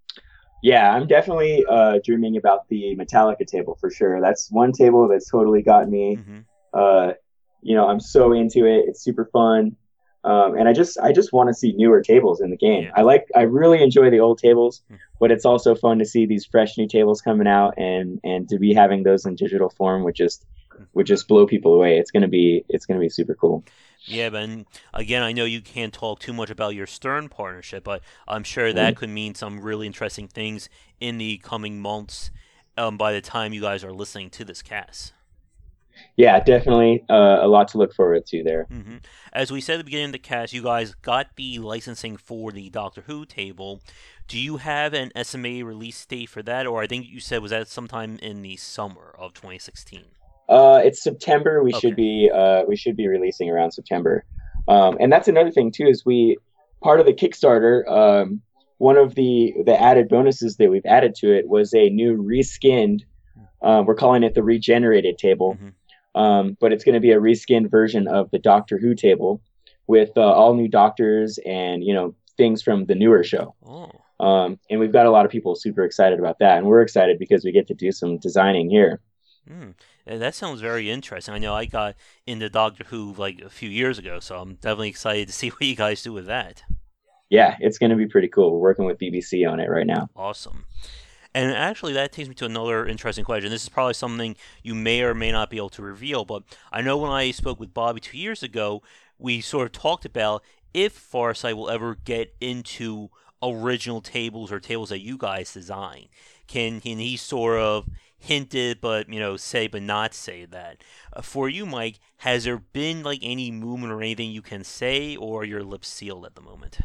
Yeah, I'm definitely uh, dreaming about the Metallica table for sure. That's one table that's totally got me. Mm-hmm. Uh, you know, I'm so into it. It's super fun. Um, and I just I just want to see newer tables in the game. Yeah. I like I really enjoy the old tables, Mm. but it's also fun to see these fresh new tables coming out, and and to be having those in digital form would just would just blow people away. It's gonna be it's gonna be super cool. Yeah, but again, I know you can't talk too much about your Stern partnership, but I'm sure Mm. that could mean some really interesting things in the coming months um, by the time you guys are listening to this cast. Yeah, definitely uh, a lot to look forward to there. hmm As we said at the beginning of the cast, you guys got the licensing for the Doctor Who table. Do you have an estimated release date for that, or I think you said was that sometime in the summer of twenty sixteen? Uh, it's September. We should Okay. be uh, we should be releasing around September, um, and that's another thing too. Is we part of the Kickstarter. Um, one of the the added bonuses that we've added to it was a new reskinned. Uh, we're calling it the regenerated table, hmm um, but it's going to be a reskinned version of the Doctor Who table with uh, all new doctors and you know things from the newer show. Oh. Um, and we've got a lot of people super excited about that, and we're excited because we get to do some designing here. Mm. Uh, That sounds very interesting. I know I got into Doctor Who like a few years ago, so I'm definitely excited to see what you guys do with that. Yeah, it's going to be pretty cool. We're working with B B C on it right now. Awesome. And actually, that takes me to another interesting question. This is probably something you may or may not be able to reveal, but I know when I spoke with Bobby two years ago, we sort of talked about if Farsight will ever get into original tables or tables that you guys design. Can can he sort of hint it, but you know, say but not say that? Uh, for you, Mike, has there been like any movement or anything you can say, or are your lips sealed at the moment?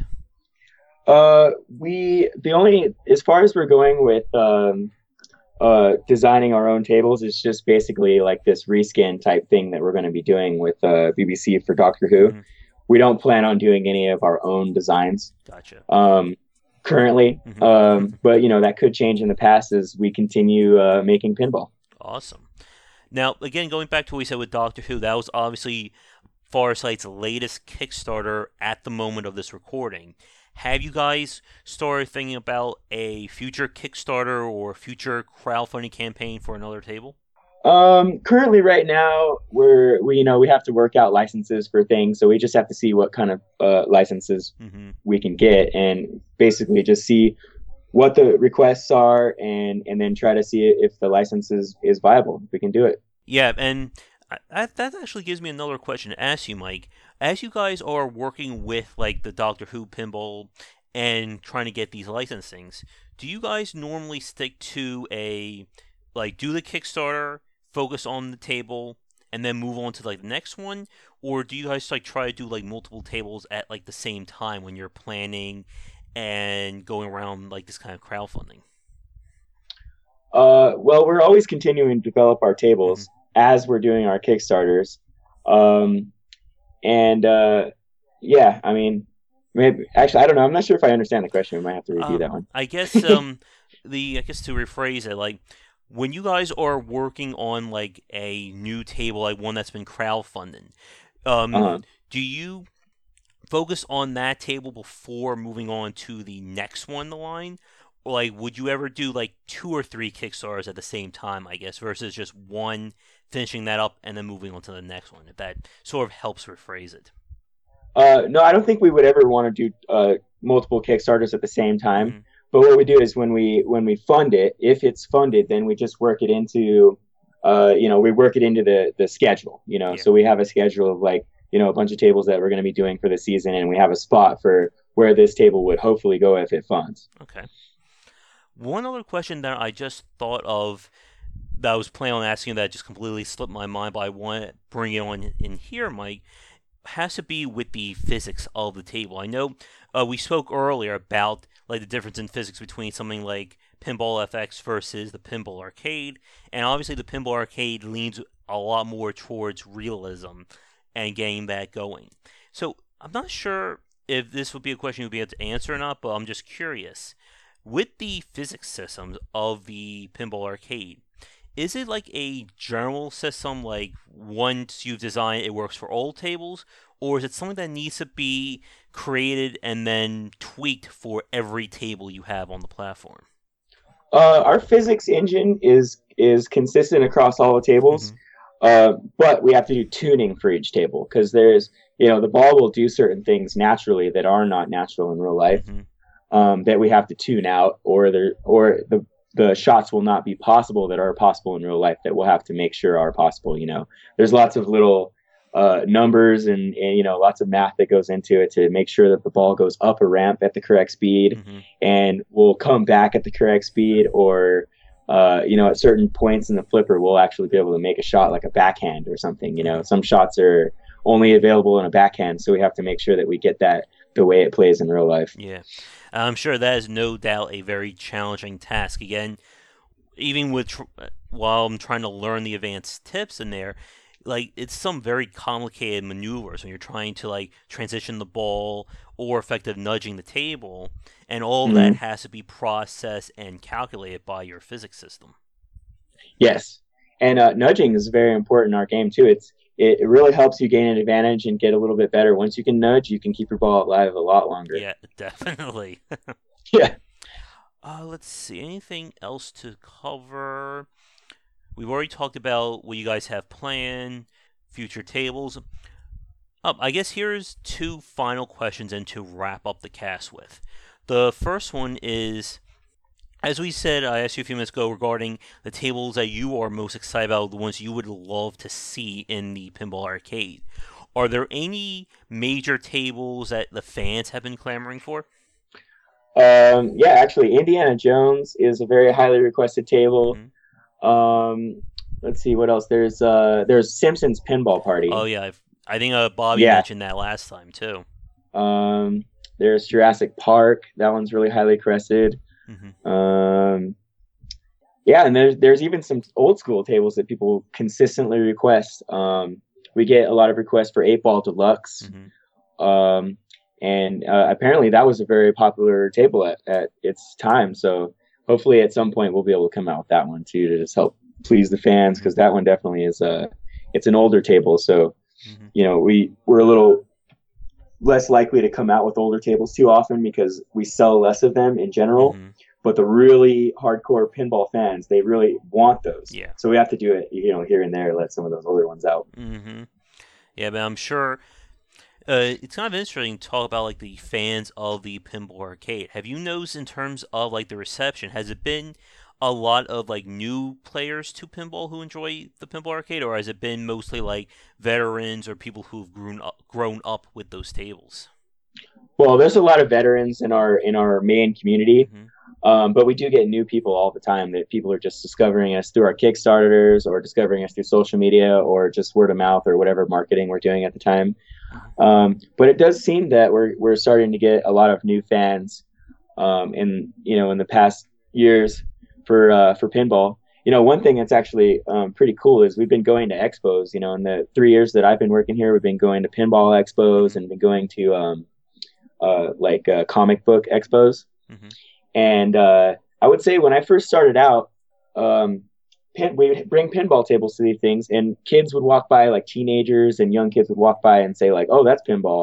Uh, we the only as far as we're going with um, uh, designing our own tables is just basically like this reskin type thing that we're going to be doing with uh, B B C for Doctor Who. hmm We don't plan on doing any of our own designs Gotcha. um, currently, hmm um, but you know that could change in the past as we continue uh, making pinball. Awesome. Now, again, going back to what we said with Doctor Who, that was obviously Farsight's latest Kickstarter at the moment of this recording. Have you guys started thinking about a future Kickstarter or future crowdfunding campaign for another table? Um, currently, right now, we're we you know we have to work out licenses for things, so we just have to see what kind of uh, licenses hmm we can get, and basically just see what the requests are, and and then try to see if the license is, is viable. If we can do it. Yeah, and I- that that actually gives me another question to ask you, Mike. As you guys are working with like the Doctor Who pinball and trying to get these licensings, do you guys normally stick to a like do the Kickstarter, focus on the table, and then move on to like the next one, or do you guys like try to do like multiple tables at like the same time when you're planning and going around like this kind of crowdfunding? Uh, well, we're always continuing to develop our hmm tables as we're doing our Kickstarters. Um, and uh, yeah, I mean, maybe actually, I don't know. I'm not sure if I understand the question. We might have to review Uh, that one. I guess um the I guess to rephrase it, like when you guys are working on like a new table, like one that's been crowdfunded, um, Uh-huh. do you focus on that table before moving on to the next one in the line, like, would you ever do like two or three Kickstarters at the same time, I guess, versus just one, finishing that up and then moving on to the next one, if that sort of helps rephrase it? Uh, no, I don't think we would ever want to do uh, multiple Kickstarters at the same time. Mm-hmm. But what we do is when we when we fund it, if it's funded, then we just work it into, uh, you know, we work it into the the schedule. You know, Yeah. so we have a schedule of like, you know, a bunch of tables that we're going to be doing for the season, and we have a spot for where this table would hopefully go if it funds. Okay. One other question that I just thought of that I was planning on asking that just completely slipped my mind, but I want to bring it on in here, Mike, has to be with the physics of the table. I know uh, we spoke earlier about like the difference in physics between something like Pinball F X versus the Pinball Arcade, and obviously the Pinball Arcade leans a lot more towards realism and getting that going. So I'm not sure if this would be a question you'd be able to answer or not, but I'm just curious. With the physics systems of the Pinball Arcade, is it like a general system, like once you've designed it, it works for all tables? Or is it something that needs to be created and then tweaked for every table you have on the platform? Uh, our physics engine is is consistent across all the tables, Mm-hmm. uh, but we have to do tuning for each table because there's, you know, the ball will do certain things naturally that are not natural in real life, Mm-hmm. um, that we have to tune out, or there or the the shots will not be possible that are possible in real life that we'll have to make sure are possible. You know, there's lots of little uh, numbers and, and you know lots of math that goes into it to make sure that the ball goes up a ramp at the correct speed Mm-hmm. and will come back at the correct speed, or uh, you know at certain points in the flipper we'll actually be able to make a shot like a backhand or something. You know, some shots are only available in a backhand, so we have to make sure that we get that the way it plays in real life. Yeah. I'm sure that is no doubt a very challenging task. Again, even with tr- while I'm trying to learn the advanced tips in there, like it's some very complicated maneuvers when you're trying to like transition the ball or effective nudging the table, and all of that Mm-hmm. has to be processed and calculated by your physics system. Yes, and uh, nudging is very important in our game too. It's it, it really helps you gain an advantage and get a little bit better. Once you can nudge, you can keep your ball alive a lot longer. Yeah, definitely. Yeah. Uh, let's see. Anything else to cover? We've already talked about what you guys have planned, future tables. Um, I guess here's two final questions and to wrap up the cast with. The first one is, as we said, I asked you a few minutes ago regarding the tables that you are most excited about, the ones you would love to see in the Pinball Arcade. Are there any major tables that the fans have been clamoring for? Um, yeah, actually, Indiana Jones is a very highly requested table. Mm-hmm. Um, let's see what else. There's uh, there's Simpsons Pinball Oh Party. yeah, I've, I think uh, Bobby Yeah. mentioned that last time too. Um, there's Jurassic Park. That one's really highly requested. Mm-hmm. Um, yeah, and there's there's even some old school tables that people consistently request. Um, we get a lot of requests for Eight Ball Deluxe. Mm-hmm. Um, and uh, apparently that was a very popular table at, at its time. So hopefully at some point we'll be able to come out with that one too to just help please the fans, because that one definitely is a it's an older table. So Mm-hmm. you know we we're a little less likely to come out with older tables too often because we sell less of them in general. Mm-hmm. But the really hardcore pinball fans, they really want those. Yeah. So we have to do it, you know, here and there, let some of those older ones out. Mm-hmm. Yeah, but I'm sure uh, it's kind of interesting to talk about like the fans of the Pinball Arcade. Have you noticed in terms of like the reception, has it been a lot of like new players to pinball who enjoy the Pinball Arcade, or has it been mostly like veterans or people who've grown up, grown up with those tables? Well, there's a lot of veterans in our in our main community. Mm-hmm. Um, but we do get new people all the time that people are just discovering us through our Kickstarters or discovering us through social media or just word of mouth or whatever marketing we're doing at the time. Um, but it does seem that we're we're starting to get a lot of new fans um, in you know in the past years for uh, for pinball. You know, one thing that's actually um, pretty cool is we've been going to expos. You know, in the three years that I've been working here, we've been going to pinball expos and been going to um, uh, like uh, comic book expos. Mm-hmm. And uh, I would say when I first started out, um, pin, we would bring pinball tables to these things, and kids would walk by, like teenagers and young kids would walk by and say, like, "Oh, that's pinball."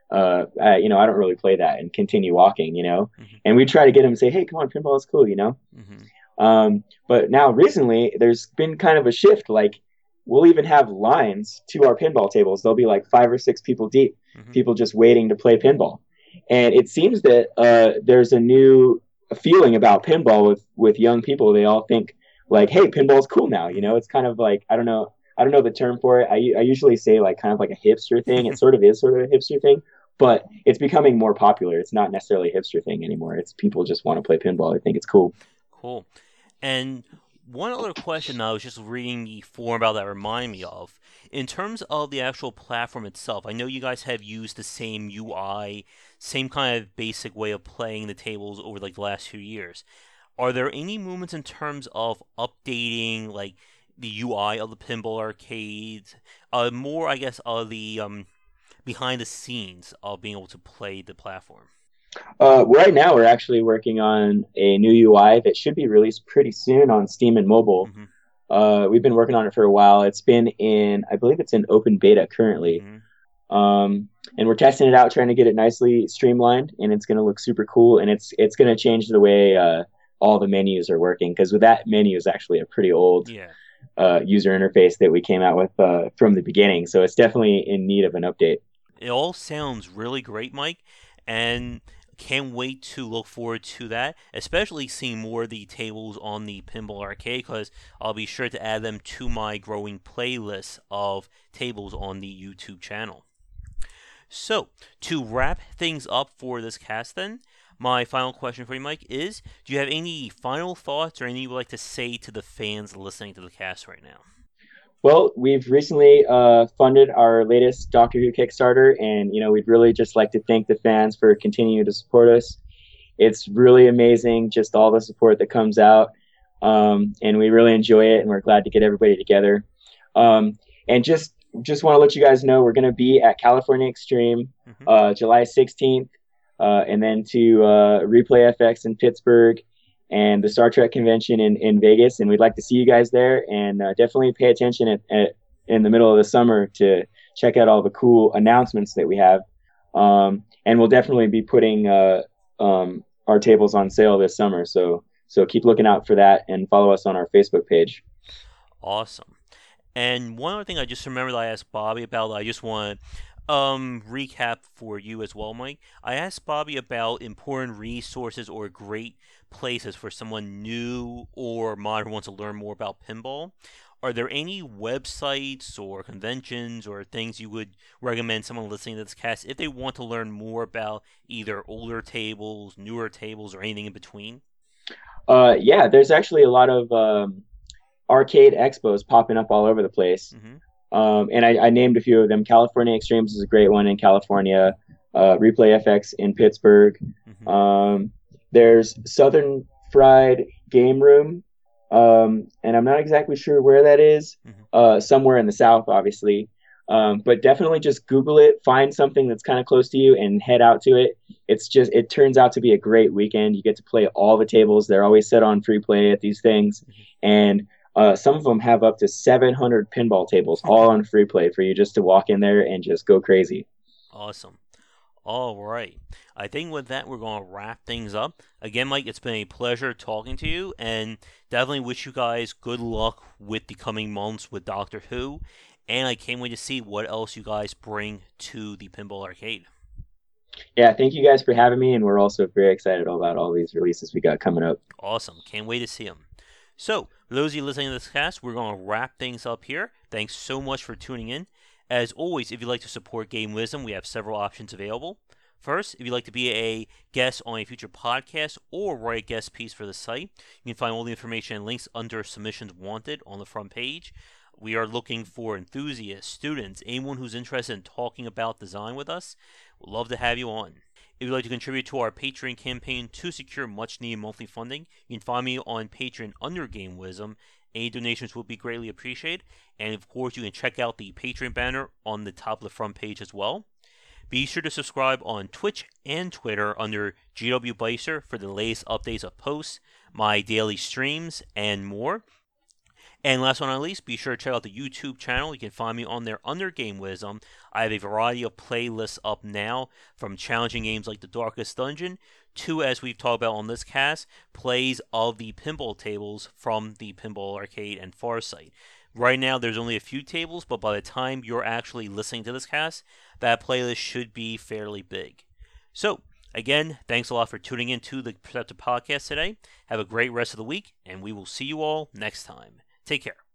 uh, I, you know, I don't really play that, and continue walking, you know. Mm-hmm. And we try to get them to say, hey, come on, pinball is cool, you know. Mm-hmm. Um, but now recently, there's been kind of a shift. Like we'll even have lines to our pinball tables. There'll be like five or six people deep, Mm-hmm. people just waiting to play pinball. And it seems that uh, there's a new feeling about pinball with with young people. They all think like, hey, pinball's cool now. You know, it's kind of like I don't know. I don't know the term for it. I, I usually say like kind of like a hipster thing. It sort of is sort of a hipster thing, but it's becoming more popular. It's not necessarily a hipster thing anymore. It's people just want to play pinball. I think it's cool. Cool. And one other question I was just reading the forum about that reminded me of. In terms of the actual platform itself, I know you guys have used the same U I, same kind of basic way of playing the tables over like the last few years. Are there any movements in terms of updating like the U I of the pinball arcades? Uh, more, I guess, of the um, behind the scenes of being able to play the platform. Uh, right now, we're actually working on a new U I that should be released pretty soon on Steam and mobile. Mm-hmm. Uh, we've been working on it for a while. It's been in, I believe it's in open beta currently. Mm-hmm. Um, and we're testing it out, trying to get it nicely streamlined, and it's going to look super cool. And it's it's going to change the way uh, all the menus are working, because with that menu is actually a pretty old Yeah. uh, user interface that we came out with uh, from the beginning. So it's definitely in need of an update. It all sounds really great, Mike, and can't wait to look forward to that, especially seeing more of the tables on the Pinball Arcade, because I'll be sure to add them to my growing playlist of tables on the YouTube channel. So, to wrap things up for this cast then, my final question for you, Mike, is do you have any final thoughts or anything you would like to say to the fans listening to the cast right now? Well, we've recently uh, funded our latest Doctor Who Kickstarter, and you know we'd really just like to thank the fans for continuing to support us. It's really amazing, just all the support that comes out, um, and we really enjoy it, and we're glad to get everybody together. Um, and just just want to let you guys know we're going to be at California Extreme Mm-hmm. uh, July sixteenth, uh, and then to uh, Replay F X in Pittsburgh, and the Star Trek convention in, in Vegas. And we'd like to see you guys there, and uh, definitely pay attention at, at, in the middle of the summer to check out all the cool announcements that we have. Um, and we'll definitely be putting uh, um, our tables on sale this summer. So, so keep looking out for that and follow us on our Facebook page. Awesome. And one other thing I just remembered I asked Bobby about, I just want to um, recap for you as well, Mike. I asked Bobby about important resources or great places for someone new or modern who wants to learn more about pinball. Are there any websites or conventions or things you would recommend someone listening to this cast if they want to learn more about either older tables, newer tables, or anything in between? Uh, yeah, there's actually a lot of um, arcade expos popping up all over the place. Mm-hmm. Um, and I, I named a few of them. California Extremes is a great one in California. Uh, Replay F X in Pittsburgh. Mm-hmm. Um, there's Southern Fried Game Room, um, and I'm not exactly sure where that is. Mm-hmm. Uh, somewhere in the South, obviously. Um, but definitely just Google it, find something that's kind of close to you, and head out to it. It's just it turns out to be a great weekend. You get to play all the tables. They're always set on free play at these things, Mm-hmm. and uh, some of them have up to seven hundred pinball tables all on free play for you just to walk in there and just go crazy. Awesome. All right. I think with that, we're going to wrap things up. Again, Mike, it's been a pleasure talking to you, and definitely wish you guys good luck with the coming months with Doctor Who. And I can't wait to see what else you guys bring to the Pinball Arcade. Yeah, thank you guys for having me, and we're also very excited about all these releases we got coming up. Awesome. Can't wait to see them. So, for those of you listening to this cast, we're going to wrap things up here. Thanks so much for tuning in. As always, if you'd like to support Game Wisdom, we have several options available. First, if you'd like to be a guest on a future podcast or write a guest piece for the site, you can find all the information and links under Submissions Wanted on the front page. We are looking for enthusiasts, students, anyone who's interested in talking about design with us. We'd love to have you on. If you'd like to contribute to our Patreon campaign to secure much-needed monthly funding, you can find me on Patreon under Game Wisdom. Any donations will be greatly appreciated. And of course, you can check out the Patreon banner on the top of the front page as well. Be sure to subscribe on Twitch and Twitter under G W Bicer for the latest updates of posts, my daily streams, and more. And last but not least, be sure to check out the YouTube channel. You can find me on there under Game Wisdom. I have a variety of playlists up now, from challenging games like The Darkest Dungeon to, as we've talked about on this cast, plays of the pinball tables from the Pinball Arcade and Farsight. Right now, there's only a few tables, but by the time you're actually listening to this cast, that playlist should be fairly big. So, again, thanks a lot for tuning in to the Perceptive Podcast today. Have a great rest of the week, and we will see you all next time. Take care.